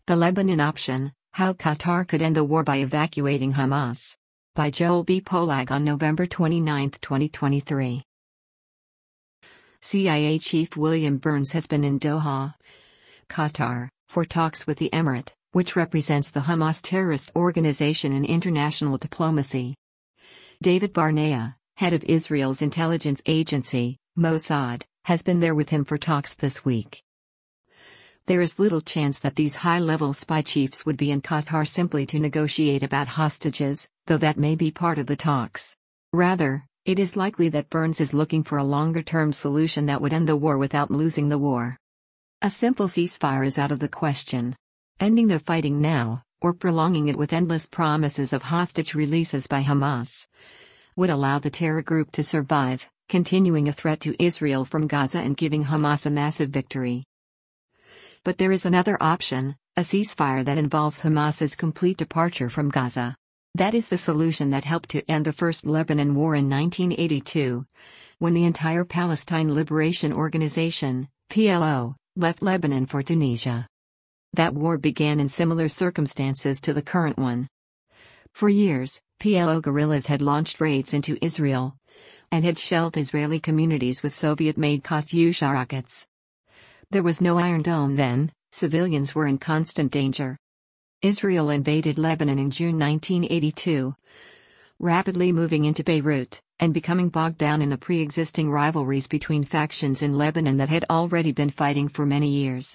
The Lebanon Option: How Qatar Could End the War by Evacuating Hamas. By Joel B. Pollack on November 29, 2023. CIA Chief William Burns has been in Doha, Qatar, for talks with the Emirate, which represents the Hamas terrorist organization in international diplomacy. David Barnea, head of Israel's intelligence agency, Mossad, has been there with him for talks this week. There is little chance that these high-level spy chiefs would be in Qatar simply to negotiate about hostages, though that may be part of the talks. Rather, it is likely that Burns is looking for a longer-term solution that would end the war without losing the war. A simple ceasefire is out of the question. Ending the fighting now, or prolonging it with endless promises of hostage releases by Hamas, would allow the terror group to survive, continuing a threat to Israel from Gaza and giving Hamas a massive victory. But there is another option, a ceasefire that involves Hamas's complete departure from Gaza. That is the solution that helped to end the First Lebanon War in 1982, when the entire Palestine Liberation Organization, PLO, left Lebanon for Tunisia. That war began in similar circumstances to the current one. For years, PLO guerrillas had launched raids into Israel and had shelled Israeli communities with Soviet-made Katyusha rockets. There was no Iron Dome then, civilians were in constant danger. Israel invaded Lebanon in June 1982, rapidly moving into Beirut, and becoming bogged down in the pre-existing rivalries between factions in Lebanon that had already been fighting for many years.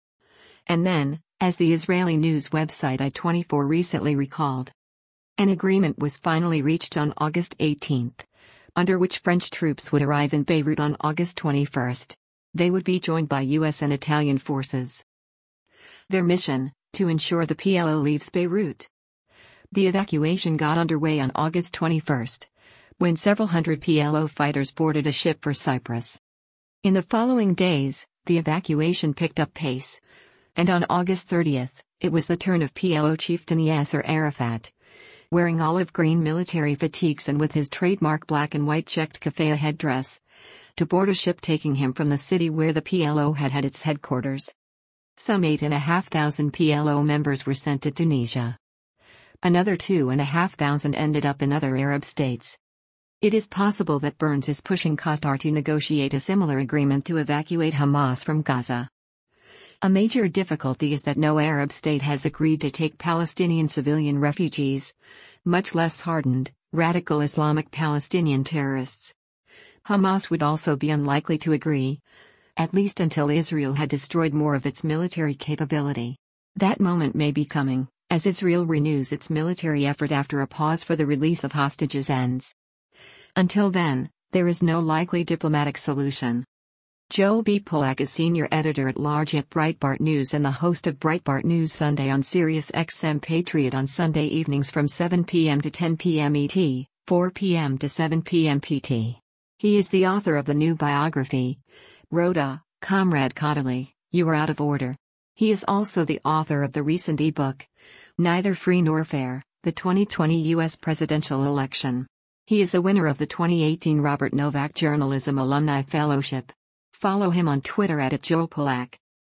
And then, as the Israeli news website I-24 recently recalled, an agreement was finally reached on August 18, under which French troops would arrive in Beirut on August 21. They would be joined by US and Italian forces. Their mission: to ensure the PLO leaves Beirut. The evacuation got underway on August 21, when several hundred PLO fighters boarded a ship for Cyprus. In the following days, the evacuation picked up pace, and on August 30, it was the turn of PLO chieftain Yasser Arafat, wearing olive green military fatigues and with his trademark black and white checked keffiyeh headdress, to board a ship taking him from the city where the PLO had its headquarters. Some 8,500 PLO members were sent to Tunisia. Another 2,500 ended up in other Arab states. It is possible that Burns is pushing Qatar to negotiate a similar agreement to evacuate Hamas from Gaza. A major difficulty is that no Arab state has agreed to take Palestinian civilian refugees, much less hardened, radical Islamic Palestinian terrorists. Hamas would also be unlikely to agree, at least until Israel had destroyed more of its military capability. That moment may be coming, as Israel renews its military effort after a pause for the release of hostages ends. Until then, there is no likely diplomatic solution. Joel B. Pollack is senior editor-at-large at Breitbart News and the host of Breitbart News Sunday on Sirius XM Patriot on Sunday evenings from 7 p.m. to 10 p.m. ET, 4 p.m. to 7 p.m. PT. He is the author of the new biography, Rhoda, Comrade Cotterley, You Are Out of Order. He is also the author of the recent ebook, Neither Free Nor Fair, the 2020 U.S. Presidential Election. He is a winner of the 2018 Robert Novak Journalism Alumni Fellowship. Follow him on Twitter @JoelPollack.